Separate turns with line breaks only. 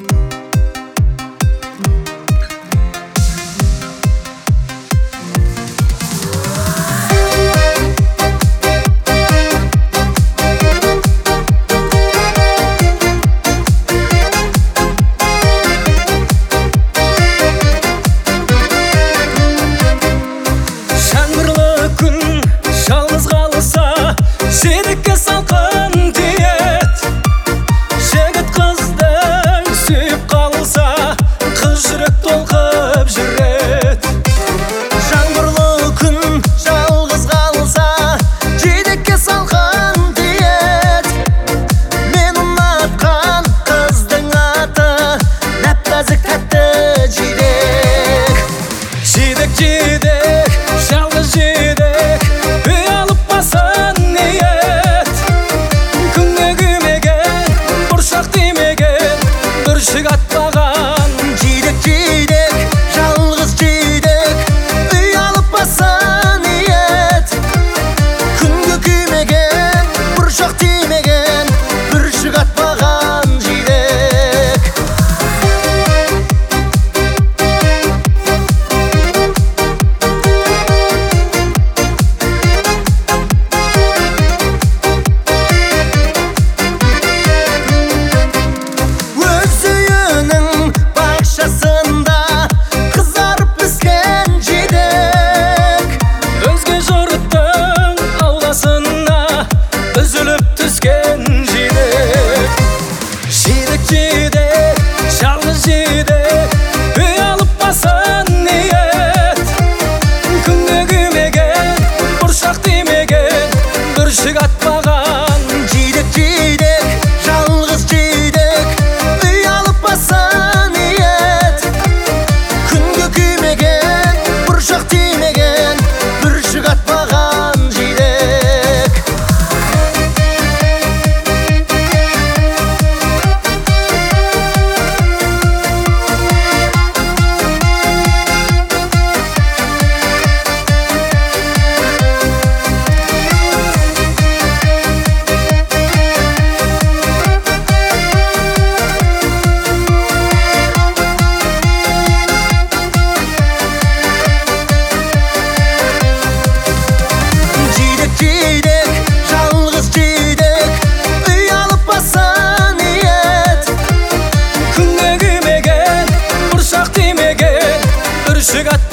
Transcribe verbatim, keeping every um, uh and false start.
Серікке салқын тиет, жігіт қыздың сүйіп қалса, қыз жүрек толқып жүрет. Жаңбырлы күн жалғыз қалса, жігітке салқын тиет. Мен ұнатқан қыздың аты нәп-нәзік тәтті жидек. Жидек, жидек, жалғыз жидек, үй алып басын бүршік атпаған. Жидек, жидек, жалғыз жидек, үй алып баса ниет. Күнге күймеген, бұршақ тимеген, бүршік атпаған жидек. Қызарып піскен жидек, өзге жұрттың ауласына үзіліп түскен жидек. Жидек, жидек, жалғыз жидек, үй алып баса ниет. Күнге күймеген, бұршақ тимеген, бүршік атпаған. Жидек, жидек, жалғыз жидек, үй алып баса бұршақ тимеген, бүршік атпаған жидек. Жидек, жалғыз жидек, үй алып баса ниет. Күнге күймеген, бұршақ тимеген, бүршік атпаған.